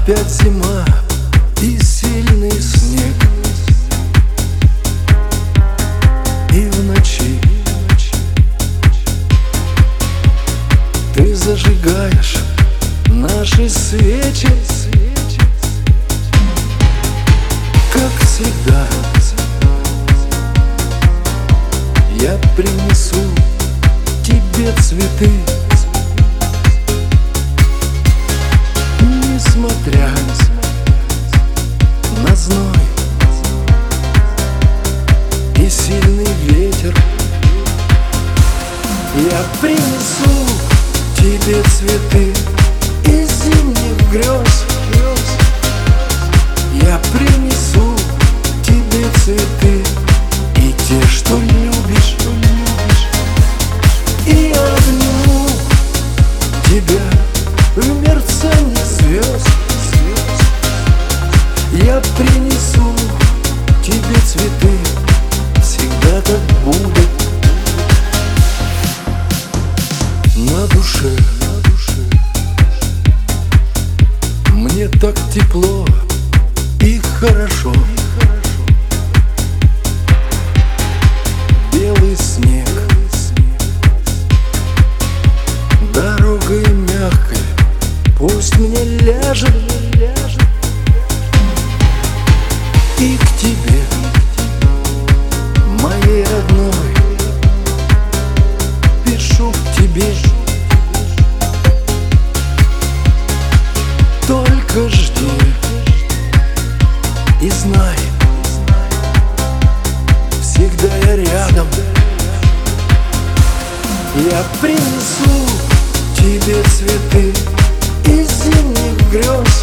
Опять зима и сильный снег, и в ночи ты зажигаешь наши свечи. Как всегда, я принесу тебе цветы, несмотря на зной и сильный ветер. Я принесу тебе цветы из зимних грез. Я принесу тебе цветы и те, что любишь, и обниму тебя в мерцании звезд. Я принесу тебе цветы, всегда так будет. На душе мне так тепло и хорошо. Белый снег дорогой мягкой пусть мне ляжет, и к тебе, моей родной, пишу к тебе. Только жди и знай, всегда я рядом. Я принесу тебе цветы из зимних грез.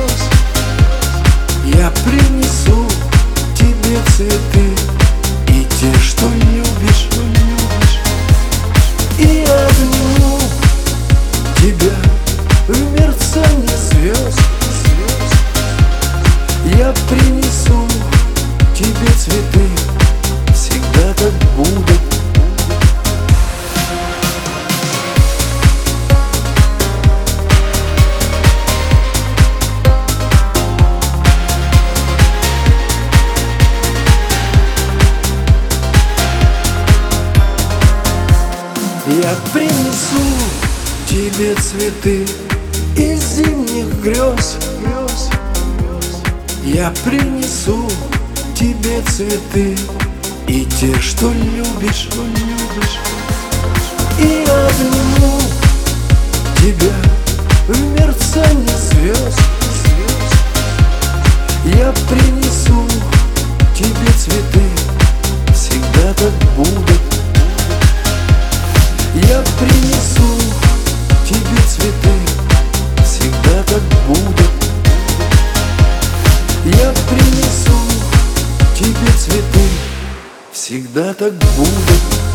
Я принесу тебе цветы и те, что любишь, и обниму тебя в мерцании звезд. Я принесу тебе цветы, всегда так будет. Я принесу тебе цветы из зимних грез. Я принесу тебе цветы и те, что любишь, и обниму тебя в мерцании звезд. Я принесу тебе цветы, всегда так будет. Я принесу тебе цветы, всегда так будет. Я принесу тебе цветы, всегда так будет.